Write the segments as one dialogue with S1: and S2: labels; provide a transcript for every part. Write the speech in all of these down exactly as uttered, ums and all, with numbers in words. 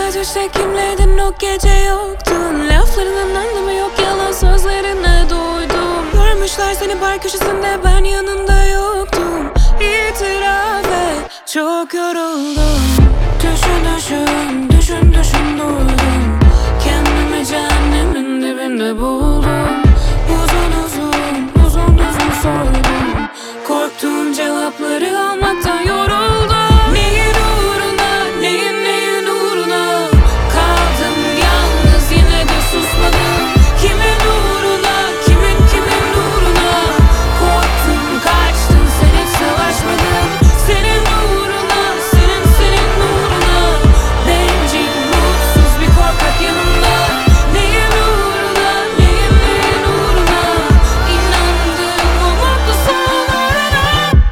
S1: Biraz düşte kimleydin o gece yoktun. Laflarının anlamı yok, yalan sözlerine doydum. Görmüşler seni bar köşesinde, ben yanında yoktum. İtiraf et, çok yoruldum. Düşün düşün, düşün düşün durdum. Kendimi cehennemin dibinde buldum. Uzun uzun, uzun uzun sordum. Korktuğum cevapları almaktan yoruldum. Neyin uğruna, neyin neyin uğruna kaldım yalnız, yine de susmadım. Kimin uğruna, kimin kimin uğruna korktum, kaçtım, sen hiç savaşmadın. Senin uğruna, senin senin uğruna bencil, mutsuz bir korkak yanımda. Neyin uğruna, neyin neyin uğruna inandım o mutlu sonlarına.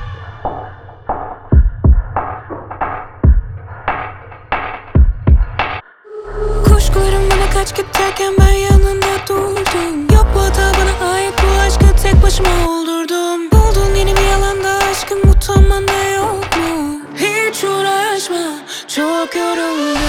S1: Kuşkularım bana kaç git derken ben yanında durdum. Yok bu hata bana ait, bu aşkı tek başıma oldurdum. Buldun yeni bir yalanda aşkın, utanman da yok mu? Hiç uğraşma, çok yoruldum.